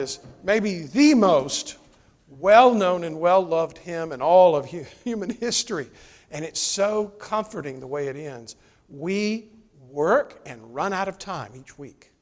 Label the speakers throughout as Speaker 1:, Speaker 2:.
Speaker 1: is maybe the most well-known and well-loved hymn in all of human history. And it's so comforting the way it ends. We work and run out of time each week.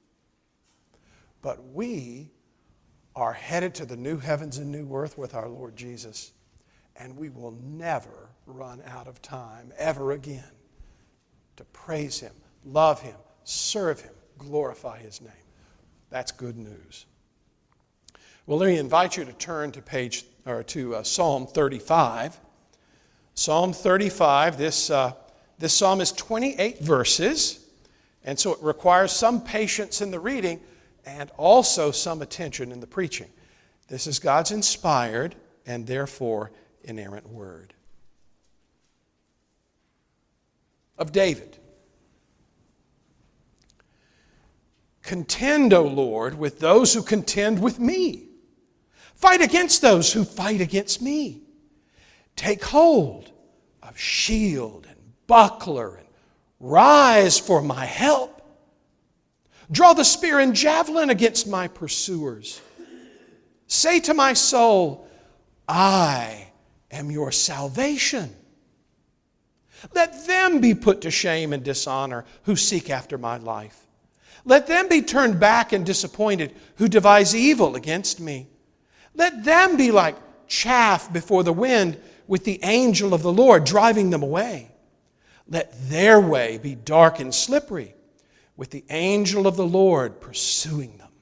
Speaker 1: But we are headed to the new heavens and new earth with our Lord Jesus. And we will never run out of time ever again to praise Him, love Him, serve Him, glorify His name. That's good news. Well, let me invite you to turn to Psalm 35. Psalm 35, this psalm is 28 verses, and so it requires some patience in the reading and also some attention in the preaching. This is God's inspired and therefore inerrant word. Of David. Contend, O Lord, with those who contend with me. Fight against those who fight against me. Take hold of shield and buckler and rise for my help. Draw the spear and javelin against my pursuers. Say to my soul, I am your salvation. Let them be put to shame and dishonor who seek after my life. Let them be turned back and disappointed who devise evil against me. Let them be like chaff before the wind with the angel of the Lord driving them away. Let their way be dark and slippery with the angel of the Lord pursuing them.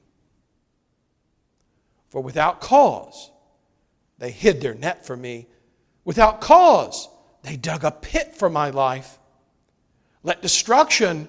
Speaker 1: For without cause they hid their net for me. Without cause they dug a pit for my life. Let destruction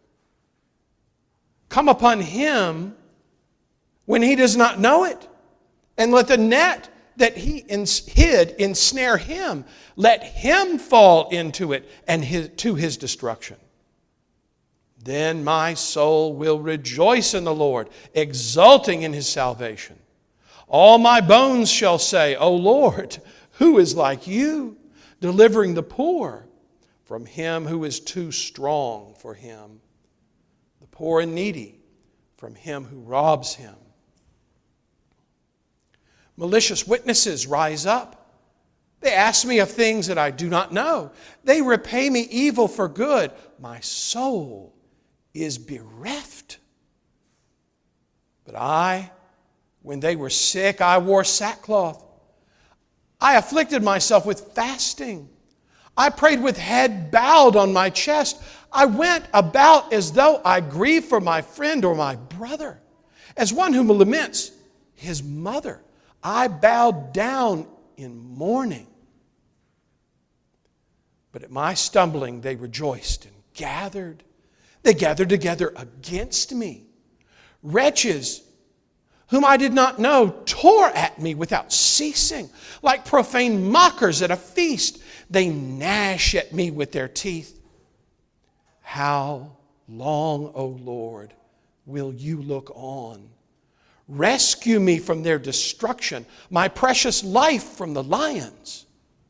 Speaker 1: come upon him when he does not know it. And let the net that he hid ensnare him. Let him fall into it and to his destruction. Then my soul will rejoice in the Lord, exulting in His salvation. All my bones shall say, O Lord, who is like you, delivering the poor from him who is too strong for him, the poor and needy from him who robs him. Malicious witnesses rise up. They ask me of things that I do not know. They repay me evil for good. My soul is bereft. But I, when they were sick, I wore sackcloth. I afflicted myself with fasting. I prayed with head bowed on my chest. I went about as though I grieved for my friend or my brother, as one who laments his mother. I bowed down in mourning. But at my stumbling they rejoiced and gathered. They gathered together against me. Wretches whom I did not know tore at me without ceasing. Like profane mockers at a feast, they gnash at me with their teeth. How long, O Lord, will you look on? Rescue me from their destruction, my precious life from the lions.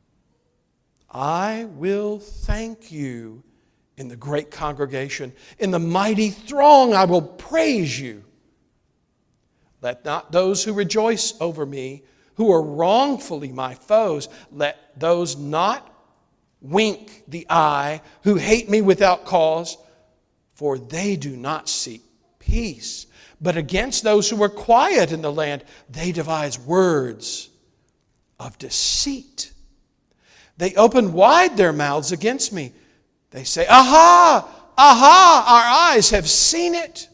Speaker 1: I will thank you in the great congregation. In the mighty throng I will praise you. Let not those who rejoice over me, who are wrongfully my foes, let those not wink the eye who hate me without cause, for they do not seek peace. But against those who are quiet in the land, they devise words of deceit. They open wide their mouths against me. They say, Aha! Aha! Our eyes have seen it.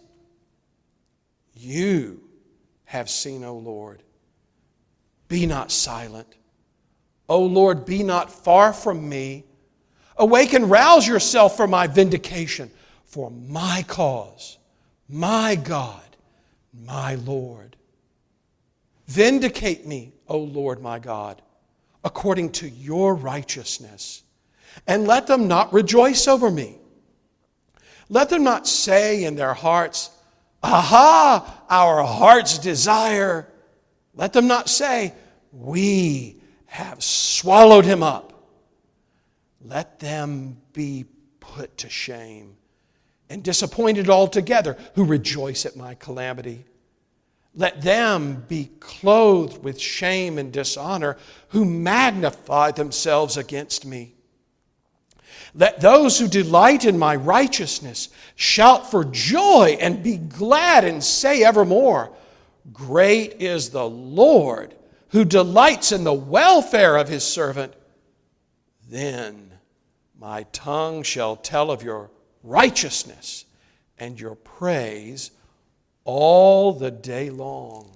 Speaker 1: You have seen, O Lord. Be not silent. O Lord, be not far from me. Awake and rouse yourself for my vindication, for my cause, my God, my Lord. Vindicate me, O Lord my God, according to your righteousness, and let them not rejoice over me. Let them not say in their hearts, Aha, our heart's desire. Let them not say, we have swallowed him up. Let them be put to shame and disappointed altogether who rejoice at my calamity. Let them be clothed with shame and dishonor who magnify themselves against me. Let those who delight in my righteousness shout for joy and be glad and say evermore, great is the Lord who delights in the welfare of his servant. Then my tongue shall tell of your righteousness and your praise all the day long.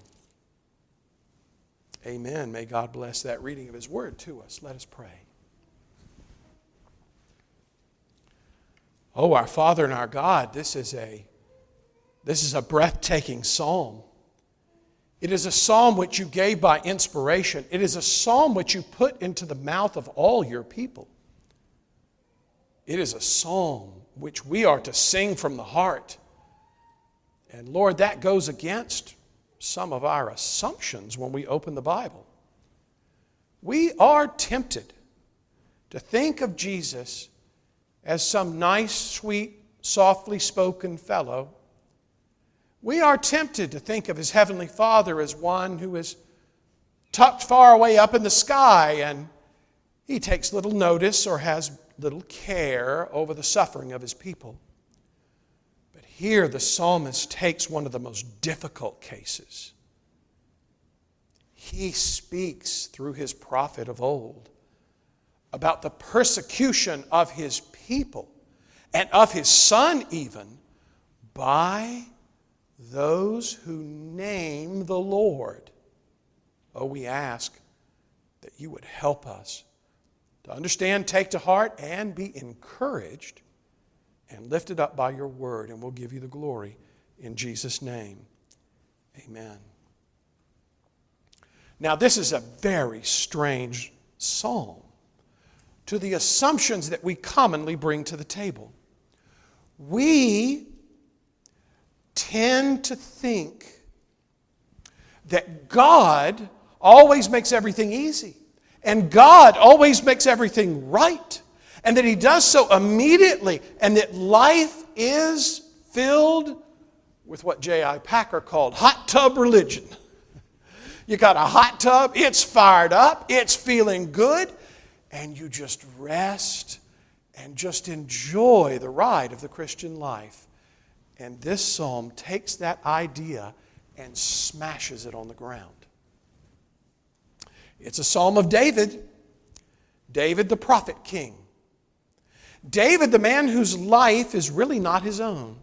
Speaker 1: Amen. May God bless that reading of his word to us. Let us pray. Oh, our Father and our God, this is a breathtaking psalm. It is a psalm which you gave by inspiration. It is a psalm which you put into the mouth of all your people. It is a psalm which we are to sing from the heart. And Lord, that goes against some of our assumptions when we open the Bible. We are tempted to think of Jesus as some nice, sweet, softly spoken fellow. We are tempted to think of his heavenly Father as one who is tucked far away up in the sky and he takes little notice or has little care over the suffering of his people. But here the psalmist takes one of the most difficult cases. He speaks through his prophet of old about the persecution of his people and of his son even by those who name the Lord. Oh, we ask that you would help us to understand, take to heart, and be encouraged and lifted up by your word. And we'll give you the glory in Jesus' name. Amen. Now, this is a very strange psalm to the assumptions that we commonly bring to the table. We tend to think that God always makes everything easy, and God always makes everything right, and that he does so immediately, and that life is filled with what J.I. Packer called hot tub religion. You got a hot tub, it's fired up, it's feeling good, and you just rest and just enjoy the ride of the Christian life. And this psalm takes that idea and smashes it on the ground. It's a psalm of David. David, the prophet king. David, the man whose life is really not his own.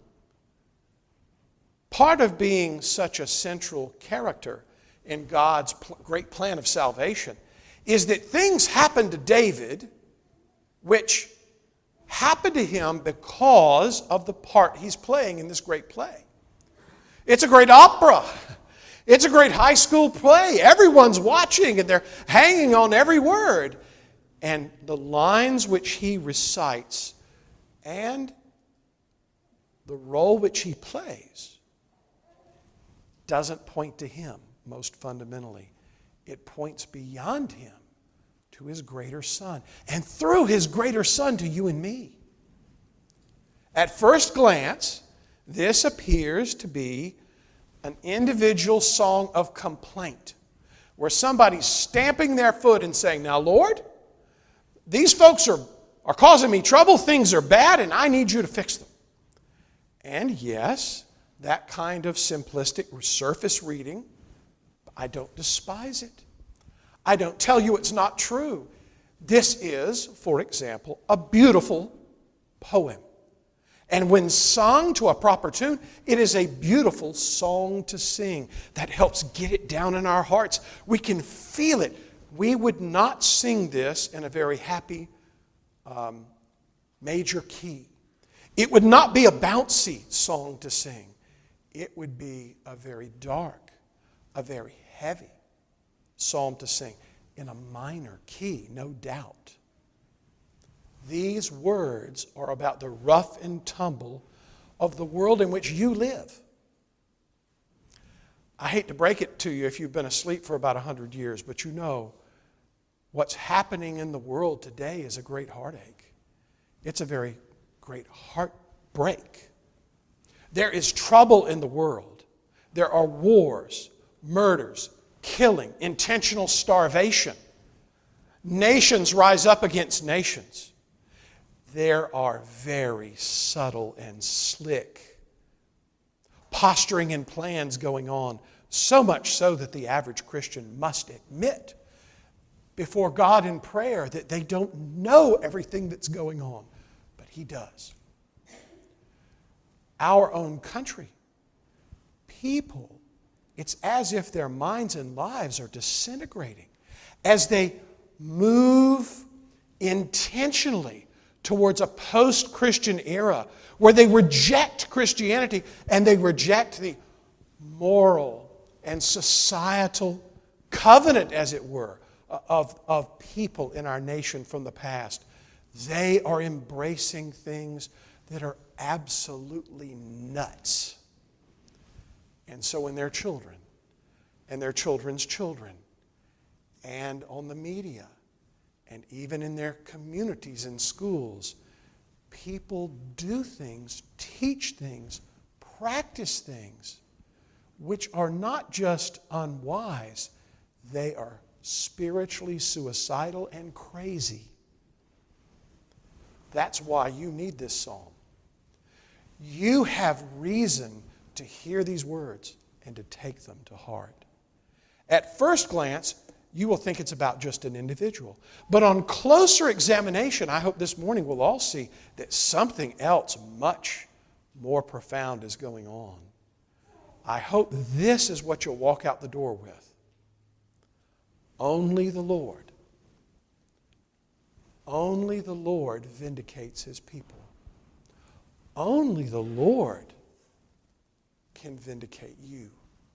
Speaker 1: Part of being such a central character in God's great plan of salvation is that things happen to David which happen to him because of the part he's playing in this great play. It's a great opera. It's a great high school play. Everyone's watching and they're hanging on every word. And the lines which he recites and the role which he plays doesn't point to him most fundamentally. It points beyond him to his greater Son, and through his greater Son to you and me. At first glance, this appears to be an individual song of complaint, where somebody's stamping their foot and saying, now, Lord, these folks are causing me trouble, things are bad, and I need you to fix them. And yes, that kind of simplistic surface reading, I don't despise it. I don't tell you it's not true. This is, for example, a beautiful poem. And when sung to a proper tune, it is a beautiful song to sing that helps get it down in our hearts. We can feel it. We would not sing this in a very happy major key. It would not be a bouncy song to sing. It would be a very dark, a very heavy psalm to sing in a minor key, no doubt. These words are about the rough and tumble of the world in which you live. I hate to break it to you if you've been asleep for about 100 years, but you know what's happening in the world today is a great heartache. It's a very great heartbreak. There is trouble in the world. there are wars, murders, killing, intentional starvation. Nations rise up against nations. There are very subtle and slick posturing and plans going on, so much so that the average Christian must admit before God in prayer that they don't know everything that's going on, but He does. Our own country, people, it's as if their minds and lives are disintegrating as they move intentionally towards a post-Christian era where they reject Christianity and they reject the moral and societal covenant, as it were, of people in our nation from the past. They are embracing things that are absolutely nuts. And so when their children and their children's children and on the media and even in their communities and schools, people do things, teach things, practice things which are not just unwise, they are spiritually suicidal and crazy. That's why you need this psalm. You have reason to hear these words and to take them to heart. At first glance, you will think it's about just an individual. But on closer examination, I hope this morning we'll all see that something else much more profound is going on. I hope this is what you'll walk out the door with. Only the Lord vindicates His people. Only the Lord can vindicate you.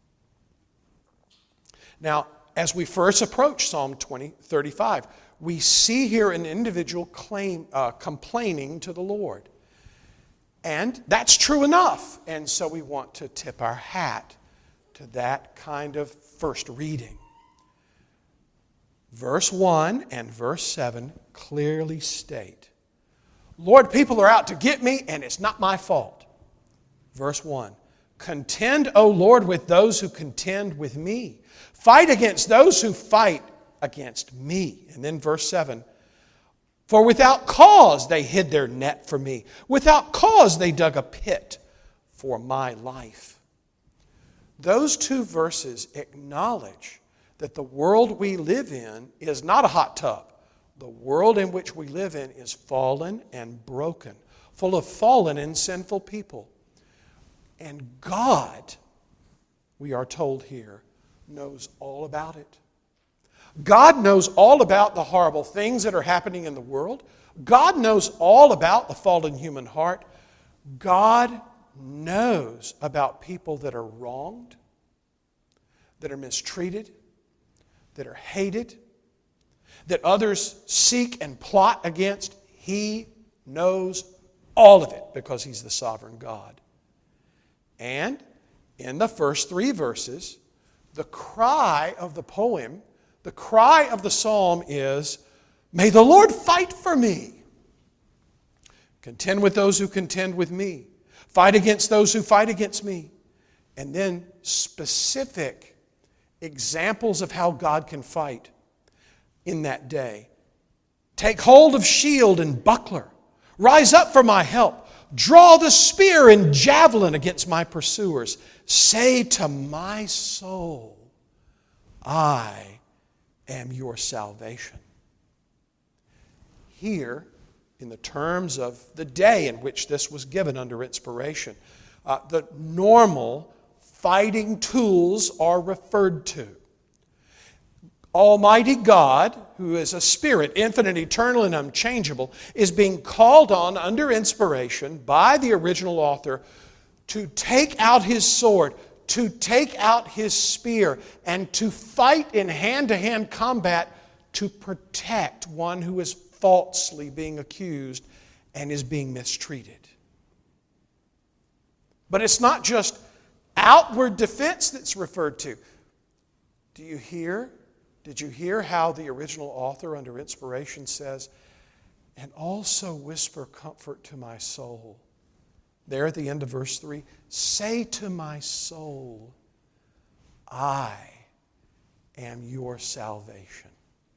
Speaker 1: Now, as we first approach Psalm 35, we see here an individual complaining to the Lord. And that's true enough. And so we want to tip our hat to that kind of first reading. Verse 1 and verse 7 clearly state, Lord, people are out to get me, and it's not my fault. Verse 1, contend, O Lord, with those who contend with me. Fight against those who fight against me. And then verse 7, for without cause they hid their net for me. Without cause they dug a pit for my life. Those two verses acknowledge that the world we live in is not a hot tub. The world in which we live in is fallen and broken, full of fallen and sinful people. And God, we are told here, knows all about it. God knows all about the horrible things that are happening in the world. God knows all about the fallen human heart. God knows about people that are wronged, that are mistreated, that are hated, that others seek and plot against. He knows all of it because He's the sovereign God. And in the first 3 verses, the cry of the poem, the cry of the psalm is, may the Lord fight for me. Contend with those who contend with me. Fight against those who fight against me. And then specific examples of how God can fight in that day. Take hold of shield and buckler. Rise up for my help. Draw the spear and javelin against my pursuers. Say to my soul, I am your salvation. Here, in the terms of the day in which this was given under inspiration, the normal fighting tools are referred to. Almighty God, who is a spirit, infinite, eternal, and unchangeable, is being called on under inspiration by the original author to take out His sword, to take out His spear, and to fight in hand-to-hand combat to protect one who is falsely being accused and is being mistreated. But it's not just outward defense that's referred to. Did you hear how the original author under inspiration says, and also whisper comfort to my soul? There at the end of verse 3, say to my soul, I am your salvation.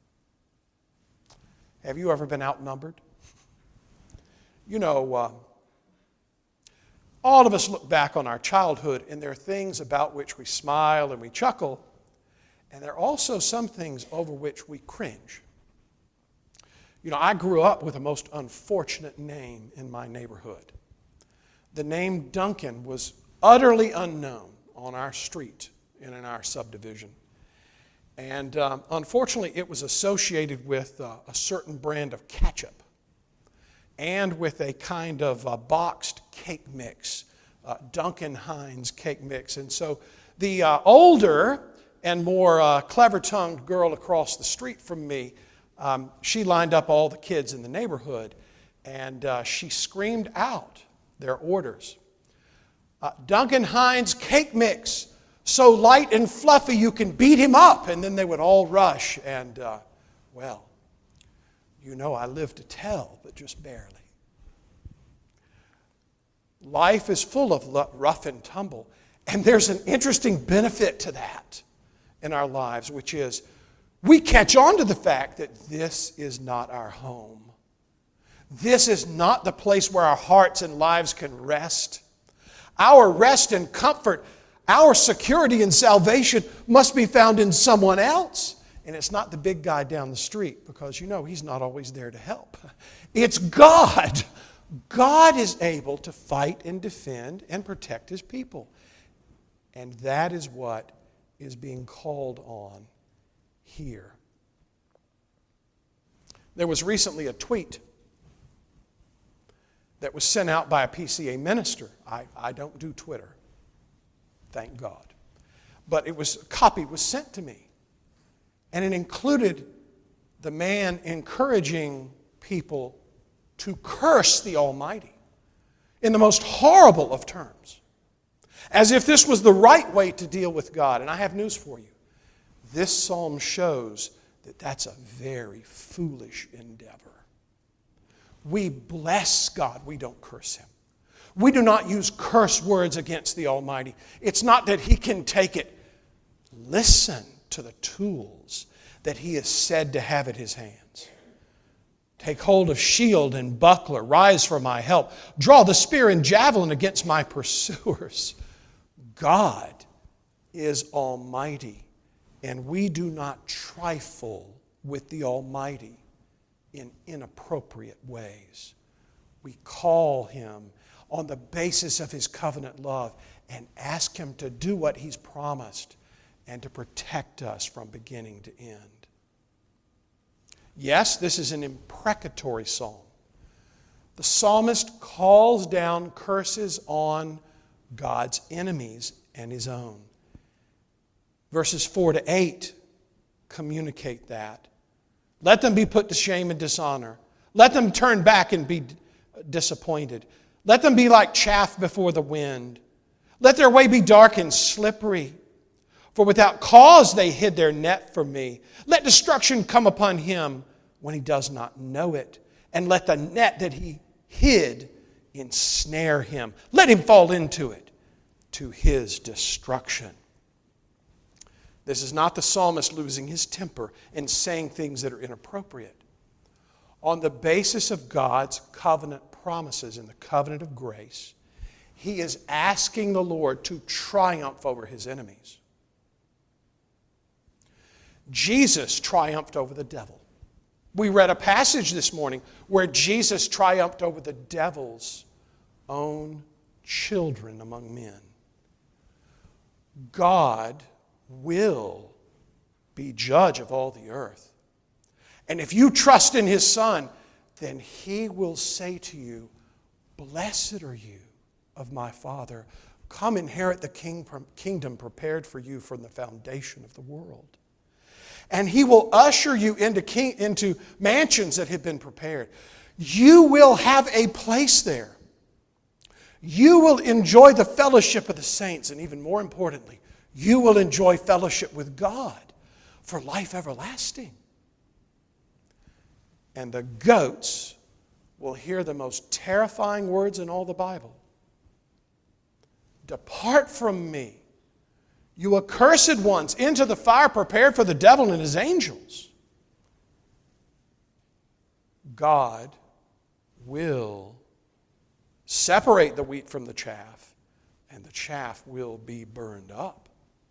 Speaker 1: Have you ever been outnumbered? You know, all of us look back on our childhood, and there are things about which we smile and we chuckle, and there are also some things over which we cringe. You know, I grew up with a most unfortunate name in my neighborhood. The name Duncan was utterly unknown on our street and in our subdivision. And unfortunately, it was associated with a certain brand of ketchup and with a kind of boxed cake mix, Duncan Hines cake mix. And so the older and more clever-tongued girl across the street from me, she lined up all the kids in the neighborhood, and she screamed out their orders. Duncan Hines cake mix, so light and fluffy you can beat him up. And then they would all rush, and well, you know I live to tell, but just barely. Life is full of rough and tumble, and there's an interesting benefit to that in our lives, which is we catch on to the fact that this is not our home. This is not the place where our hearts and lives can rest. Our rest and comfort, our security and salvation must be found in someone else. And it's not the big guy down the street, because you know he's not always there to help. It's God. God is able to fight and defend and protect His people. And that is what is being called on here. There was recently a tweet that was sent out by a PCA minister. I don't do Twitter, thank God. But a copy was sent to me. And it included the man encouraging people to curse the Almighty in the most horrible of terms, as if this was the right way to deal with God. And I have news for you. This psalm shows that that's a very foolish endeavor. We bless God, we don't curse Him. We do not use curse words against the Almighty. It's not that He can take it. Listen to the tools that He is said to have at His hands. Take hold of shield and buckler, rise for my help. Draw the spear and javelin against my pursuers. God is Almighty, and we do not trifle with the Almighty in inappropriate ways. We call Him on the basis of His covenant love and ask Him to do what He's promised and to protect us from beginning to end. Yes, this is an imprecatory psalm. The psalmist calls down curses on God's enemies and His own. Verses 4 to 8 communicate that. Let them be put to shame and dishonor. Let them turn back and be disappointed. Let them be like chaff before the wind. Let their way be dark and slippery. For without cause they hid their net from me. Let destruction come upon him when he does not know it. And let the net that he hid ensnare him. Let him fall into it to his destruction. This is not the psalmist losing his temper and saying things that are inappropriate. On the basis of God's covenant promises in the covenant of grace, he is asking the Lord to triumph over his enemies. Jesus triumphed over the devil. We read a passage this morning where Jesus triumphed over the devil's own children among men. God will be judge of all the earth. And if you trust in His Son, then He will say to you, "Blessed are you of my Father. Come inherit the kingdom prepared for you from the foundation of the world." And He will usher you into mansions that have been prepared. You will have a place there. You will enjoy the fellowship of the saints, and even more importantly, you will enjoy fellowship with God for life everlasting. And the goats will hear the most terrifying words in all the Bible. "Depart from me, You accursed ones, into the fire prepared for the devil and his angels. God will separate the wheat from the chaff, and the chaff will be burned up.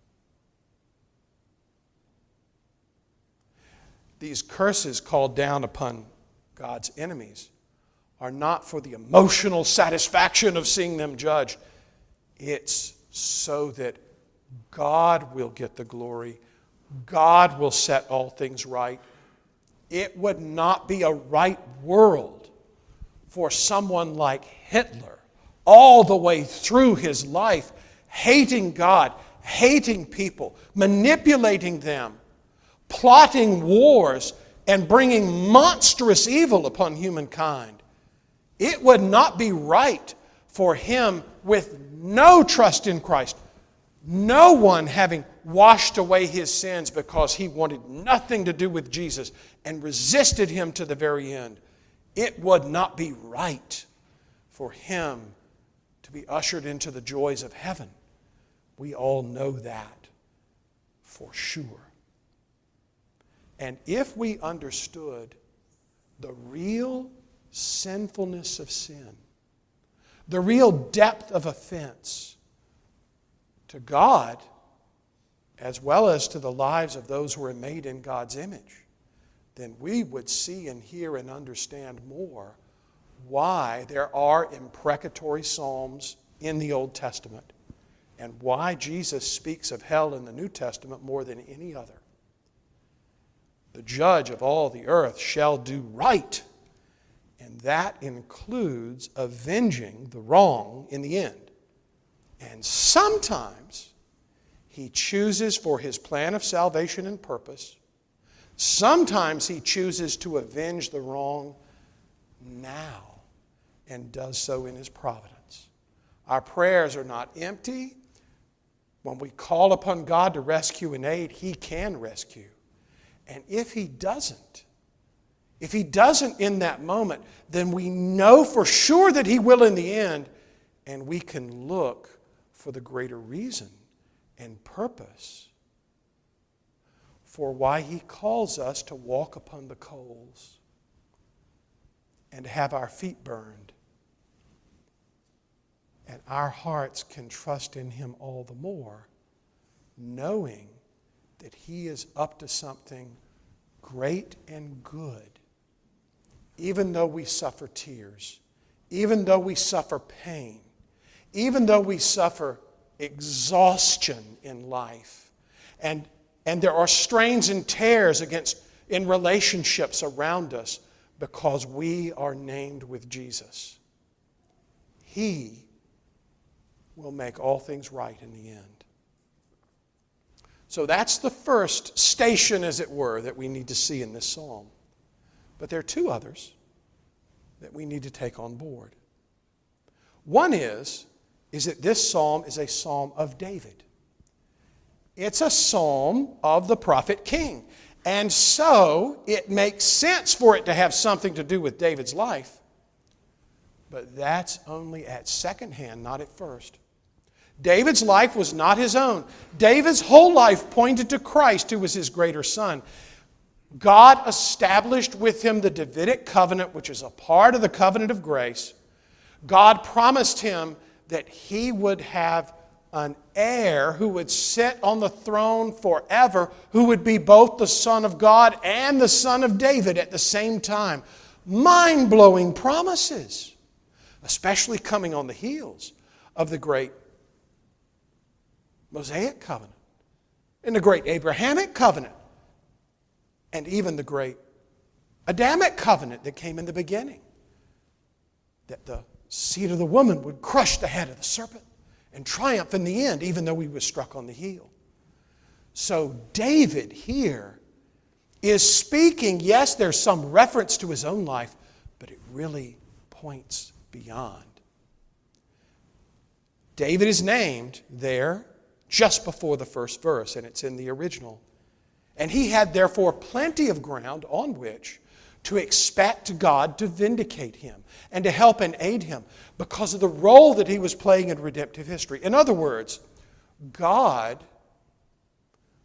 Speaker 1: These curses called down upon God's enemies are not for the emotional satisfaction of seeing them judged. It's so that God will get the glory. God will set all things right. It would not be a right world for someone like Hitler, all the way through his life, hating God, hating people, manipulating them, plotting wars, and bringing monstrous evil upon humankind. It would not be right for him, with no trust in Christ, no one having washed away his sins because he wanted nothing to do with Jesus and resisted him to the very end. It would not be right for him to be ushered into the joys of heaven. We all know that for sure. And if we understood the real sinfulness of sin, the real depth of offense to God, as well as to the lives of those who are made in God's image, then we would see and hear and understand more why there are imprecatory psalms in the Old Testament and why Jesus speaks of hell in the New Testament more than any other. The judge of all the earth shall do right, and that includes avenging the wrong in the end. And sometimes he chooses for his plan of salvation and purpose. Sometimes he chooses to avenge the wrong now and does so in his providence. Our prayers are not empty. When we call upon God to rescue and aid, he can rescue. And if he doesn't in that moment, then we know for sure that he will in the end, and we can look for the greater reason and purpose for why he calls us to walk upon the coals and have our feet burned. And our hearts can trust in him all the more, knowing that he is up to something great and good, even though we suffer tears, even though we suffer pain, even though we suffer exhaustion in life, and there are strains and tears in relationships around us because we are named with Jesus. He will make all things right in the end. So that's the first station, as it were, that we need to see in this psalm. But there are two others that we need to take on board. One is that this psalm is a psalm of David. It's a psalm of the prophet king. And so it makes sense for it to have something to do with David's life. But that's only at second hand, not at first. David's life was not his own. David's whole life pointed to Christ, who was his greater son. God established with him the Davidic covenant, which is a part of the covenant of grace. God promised him that he would have an heir who would sit on the throne forever, who would be both the Son of God and the Son of David at the same time. Mind-blowing promises, especially coming on the heels of the great Mosaic covenant and the great Abrahamic covenant and even the great Adamic covenant that came in the beginning, that the seed of the woman would crush the head of the serpent and triumph in the end, even though he was struck on the heel. So David here is speaking, yes, there's some reference to his own life, but it really points beyond. David is named there just before the first verse, and it's in the original. And he had therefore plenty of ground on which to expect God to vindicate him and to help and aid him because of the role that he was playing in redemptive history. In other words, God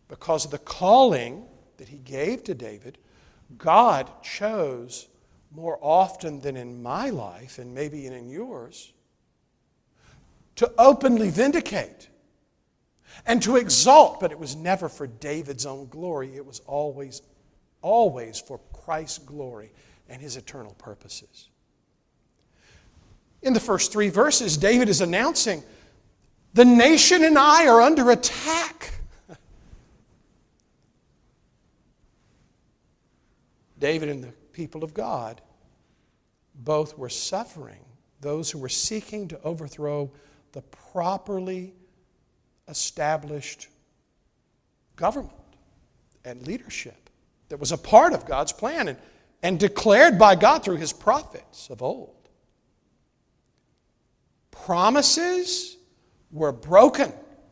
Speaker 1: because of the calling that he gave to David, God chose more often than in my life, and maybe in yours, to openly vindicate and to exalt, but it was never for David's own glory. It was always for Christ's glory and his eternal purposes. In the first 3 verses, David is announcing, the nation and I are under attack. David and the people of God both were suffering, those who were seeking to overthrow the properly established government and leadership that was a part of God's plan and declared by God through his prophets of old. Promises were broken.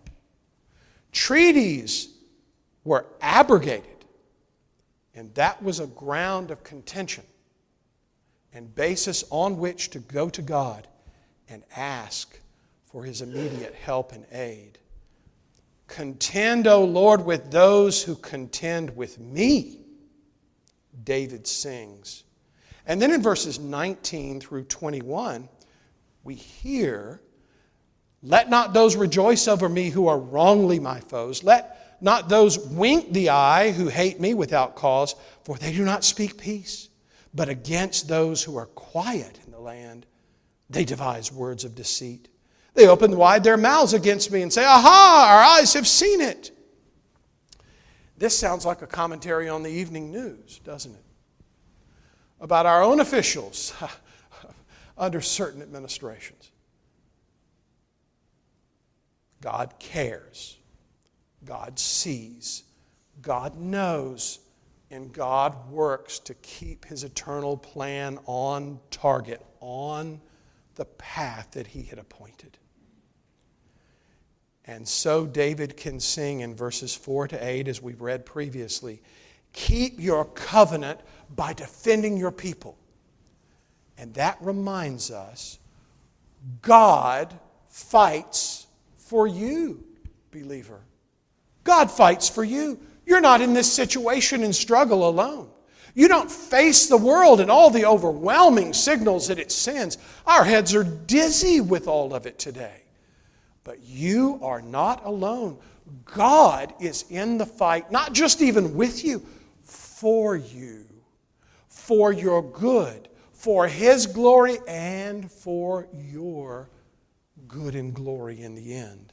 Speaker 1: Treaties were abrogated. And that was a ground of contention and basis on which to go to God and ask for his immediate help and aid. Contend, O Lord, with those who contend with me, David sings. And then in verses 19 through 21, we hear, let not those rejoice over me who are wrongly my foes. Let not those wink the eye who hate me without cause, for they do not speak peace. But against those who are quiet in the land, they devise words of deceit. They open wide their mouths against me and say, aha, our eyes have seen it. This sounds like a commentary on the evening news, doesn't it? About our own officials under certain administrations. God cares. God sees. God knows. And God works to keep his eternal plan on target, on the path that he had appointed. And so David can sing in verses 4 to 8, as we've read previously, keep your covenant by defending your people. And that reminds us, God fights for you, believer. God fights for you. You're not in this situation and struggle alone. You don't face the world and all the overwhelming signals that it sends. Our heads are dizzy with all of it today. But you are not alone. God is in the fight, not just even with you, for your good, for his glory, and for your good and glory in the end.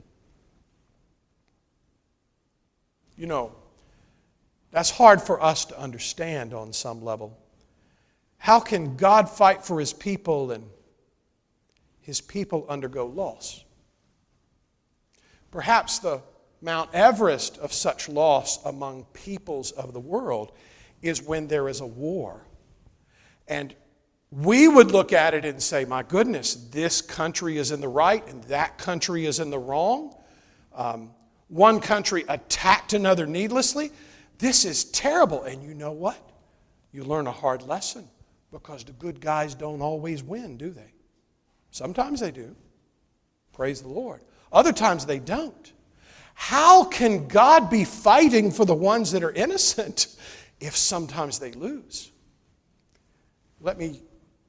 Speaker 1: You know, that's hard for us to understand on some level. How can God fight for his people and his people undergo loss? Perhaps the Mount Everest of such loss among peoples of the world is when there is a war. And we would look at it and say, my goodness, this country is in the right and that country is in the wrong. One country attacked another needlessly. This is terrible. And you know what? You learn a hard lesson, because the good guys don't always win, do they? Sometimes they do. Praise the Lord. Other times they don't. How can God be fighting for the ones that are innocent if sometimes they lose? Let me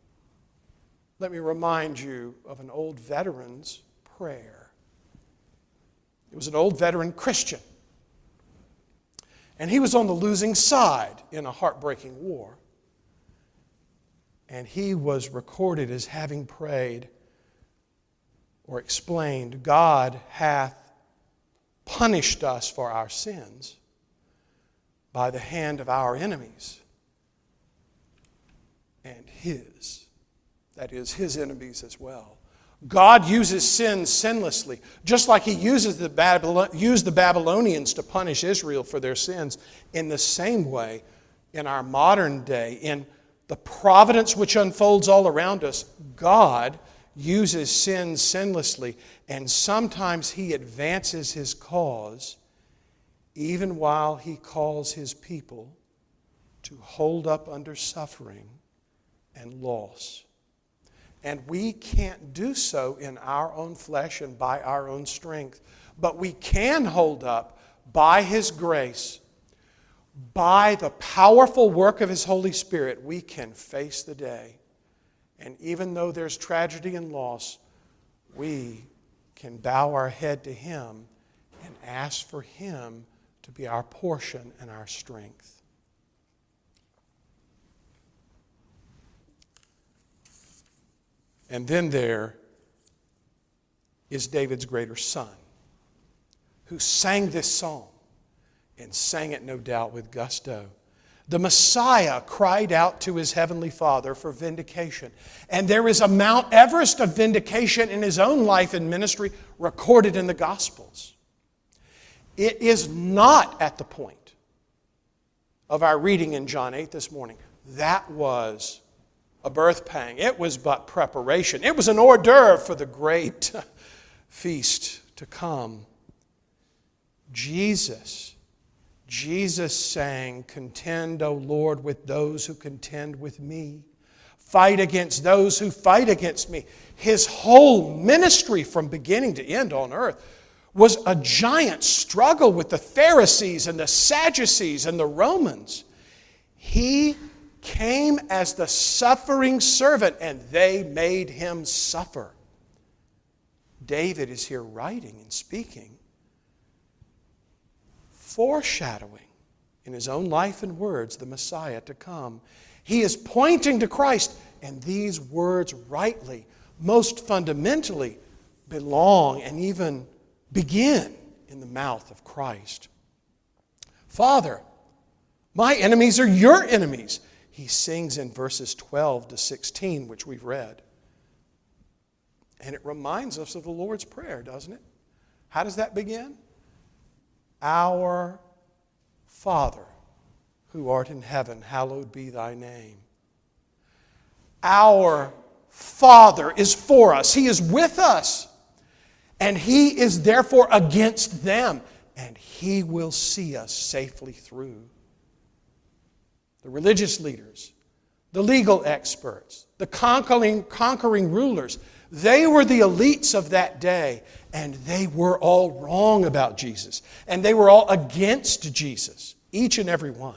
Speaker 1: remind you of an old veteran's prayer. It was an old veteran Christian. And he was on the losing side in a heartbreaking war. And he was recorded as having prayed or explained, God hath punished us for our sins by the hand of our enemies and his. That is, his enemies as well. God uses sin sinlessly, just like he used the Babylonians to punish Israel for their sins. In the same way, in our modern day, in the providence which unfolds all around us, God uses sin sinlessly, and sometimes he advances his cause even while he calls his people to hold up under suffering and loss. And we can't do so in our own flesh and by our own strength, but we can hold up by His grace, by the powerful work of His Holy Spirit, we can face the day. And even though there's tragedy and loss, we can bow our head to Him and ask for Him to be our portion and our strength. And then there is David's greater son, who sang this song and sang it, no doubt, with gusto. The Messiah cried out to His heavenly Father for vindication. And there is a Mount Everest of vindication in His own life and ministry recorded in the Gospels. It is not at the point of our reading in John 8 this morning. That was a birth pang. It was but preparation. It was an hors d'oeuvre for the great feast to come. Jesus sang, "Contend, O Lord, with those who contend with me. Fight against those who fight against me." His whole ministry from beginning to end on earth was a giant struggle with the Pharisees and the Sadducees and the Romans. He came as the suffering servant, and they made Him suffer. David is here writing and speaking, foreshadowing in his own life and words the Messiah to come. He is pointing to Christ, and these words rightly, most fundamentally, belong and even begin in the mouth of Christ. "Father, my enemies are your enemies," he sings in verses 12 to 16, which we've read. And it reminds us of the Lord's Prayer, doesn't it? How does that begin? "Our Father, who art in heaven, hallowed be thy name." Our Father is for us. He is with us. And He is therefore against them. And He will see us safely through. The religious leaders, the legal experts, the conquering rulers, they were the elites of that day, and they were all wrong about Jesus. And they were all against Jesus, each and every one.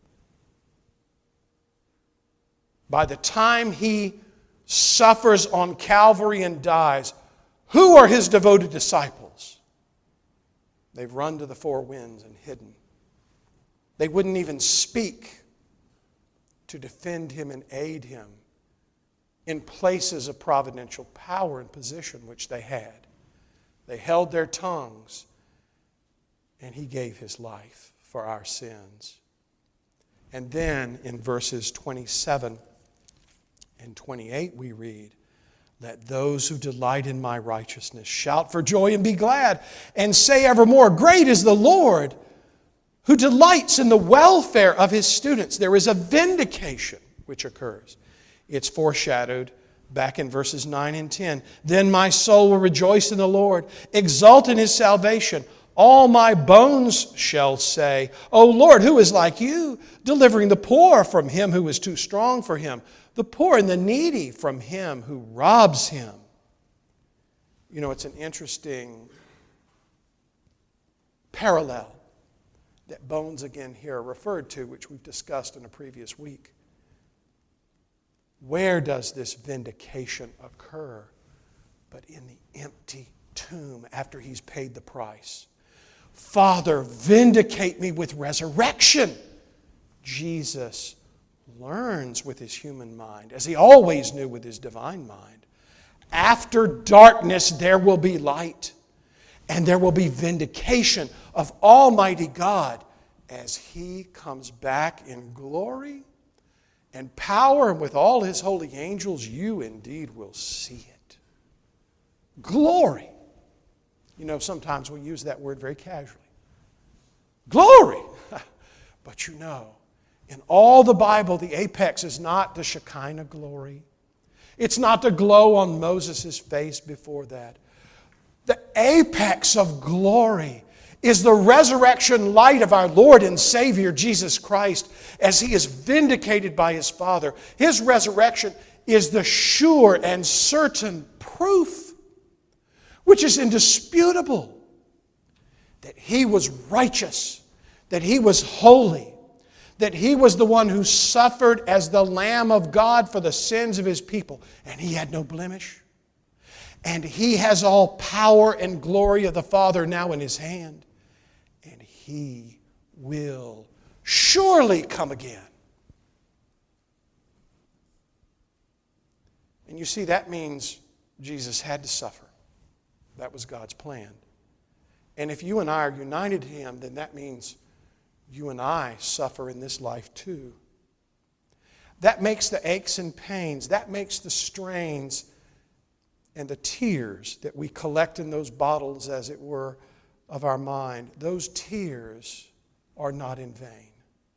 Speaker 1: By the time He suffers on Calvary and dies, who are His devoted disciples? They've run to the four winds and hidden. They wouldn't even speak to defend Him and aid Him in places of providential power and position which they had. They held their tongues, and He gave His life for our sins. And then in verses 27 and 28 we read, "Let those who delight in my righteousness shout for joy and be glad, and say evermore, Great is the Lord, who delights in the welfare of His students." There is a vindication which occurs. It's foreshadowed back in verses 9 and 10. "Then my soul will rejoice in the Lord, exult in His salvation. All my bones shall say, O Lord, who is like you, delivering the poor from him who is too strong for him, the poor and the needy from him who robs him." You know, it's an interesting parallel that bones again here are referred to, which we've discussed in a previous week. Where does this vindication occur? But in the empty tomb after He's paid the price. "Father, vindicate me with resurrection." Jesus learns with His human mind, as He always knew with His divine mind. After darkness there will be light, and there will be vindication of Almighty God as He comes back in glory and power, and with all His holy angels. You indeed will see it. Glory. You know, sometimes we use that word very casually. Glory! But you know, in all the Bible, the apex is not the Shekinah glory. It's not the glow on Moses' face before that. The apex of glory is the resurrection light of our Lord and Savior Jesus Christ as He is vindicated by His Father. His resurrection is the sure and certain proof, which is indisputable, that He was righteous, that He was holy, that He was the one who suffered as the Lamb of God for the sins of His people, and He had no blemish. And He has all power and glory of the Father now in His hand, and He will surely come again. And you see, that means Jesus had to suffer. That was God's plan. And if you and I are united to Him, then that means you and I suffer in this life too. That makes the aches and pains, that makes the strains and the tears that we collect in those bottles, as it were, of our mind, those tears are not in vain.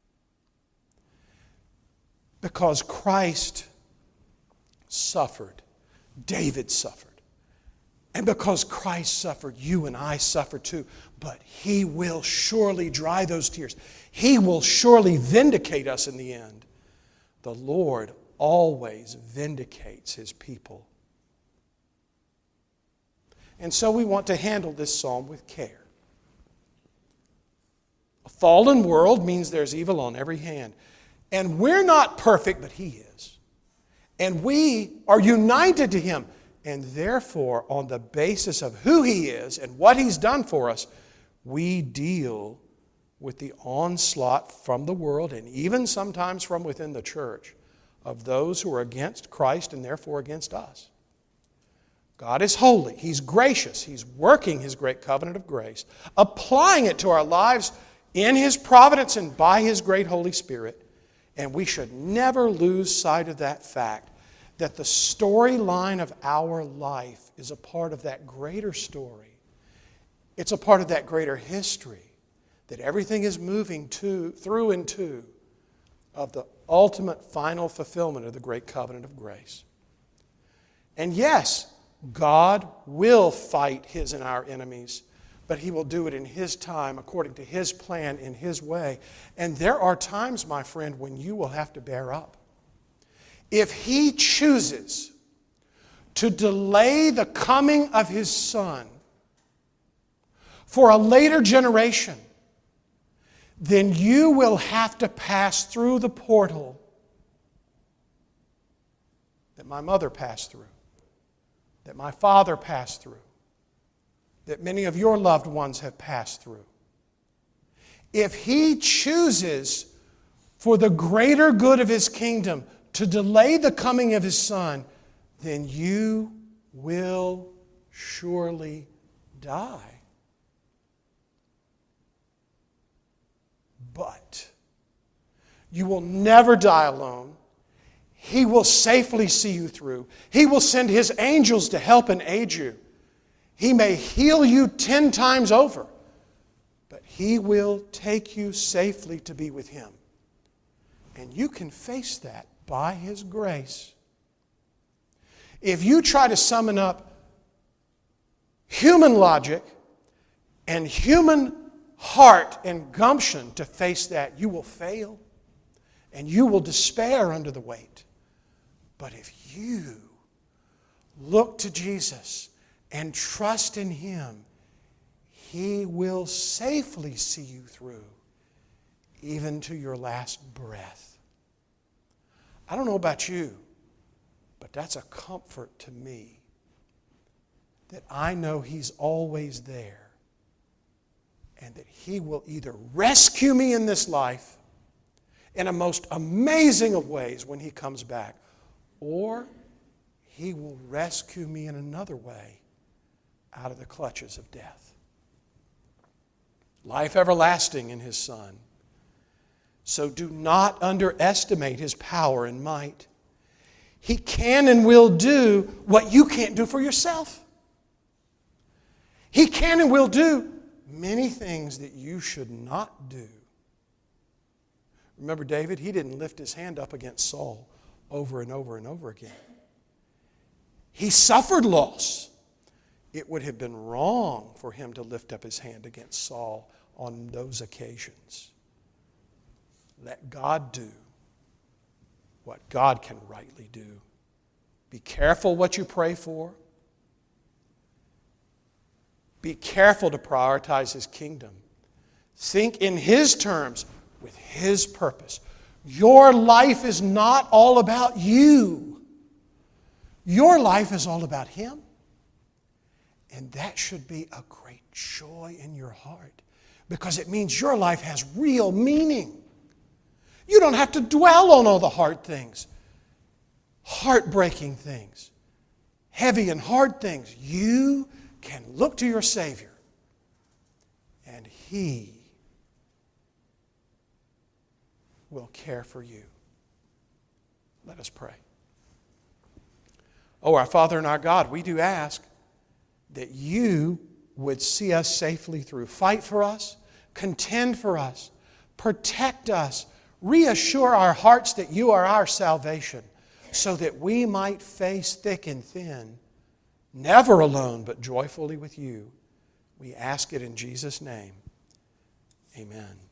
Speaker 1: Because Christ suffered, David suffered. And because Christ suffered, you and I suffer too. But He will surely dry those tears. He will surely vindicate us in the end. The Lord always vindicates His people. And so we want to handle this psalm with care. A fallen world means there's evil on every hand. And we're not perfect, but He is. And we are united to Him. And therefore, on the basis of who He is and what He's done for us, we deal with the onslaught from the world and even sometimes from within the church of those who are against Christ and therefore against us. God is holy. He's gracious. He's working His great covenant of grace, applying it to our lives in His providence and by His great Holy Spirit. And we should never lose sight of that fact, that the storyline of our life is a part of that greater story. It's a part of that greater history, that everything is moving through and to of the ultimate final fulfillment of the great covenant of grace. And yes, God will fight His and our enemies, but He will do it in His time, according to His plan, in His way. And there are times, my friend, when you will have to bear up. If He chooses to delay the coming of His Son for a later generation, then you will have to pass through the portal that my mother passed through, that my father passed through, that many of your loved ones have passed through. If He chooses for the greater good of His kingdom to delay the coming of His Son, then you will surely die. But you will never die alone. He will safely see you through. He will send His angels to help and aid you. He may heal you 10 times over, but He will take you safely to be with Him. And you can face that by His grace. If you try to summon up human logic and human heart and gumption to face that, you will fail and you will despair under the weight. But if you look to Jesus and trust in Him, He will safely see you through, even to your last breath. I don't know about you, but that's a comfort to me, that I know He's always there and that He will either rescue me in this life in a most amazing of ways when He comes back, or He will rescue me in another way out of the clutches of death. Life everlasting in His Son. So do not underestimate His power and might. He can and will do what you can't do for yourself. He can and will do many things that you should not do. Remember David? He didn't lift his hand up against Saul over and over and over again. He suffered loss. It would have been wrong for him to lift up his hand against Saul on those occasions. Let God do what God can rightly do. Be careful what you pray for. Be careful to prioritize His kingdom. Think in His terms with His purpose. Your life is not all about you. Your life is all about Him. And that should be a great joy in your heart, because it means your life has real meaning. You don't have to dwell on all the hard things, heartbreaking things, heavy and hard things. You can look to your Savior, and He will care for you. Let us pray. Oh, our Father and our God, we do ask that You would see us safely through. Fight for us, contend for us, protect us, reassure our hearts that You are our salvation, so that we might face thick and thin, never alone, but joyfully with You. We ask it in Jesus' name. Amen.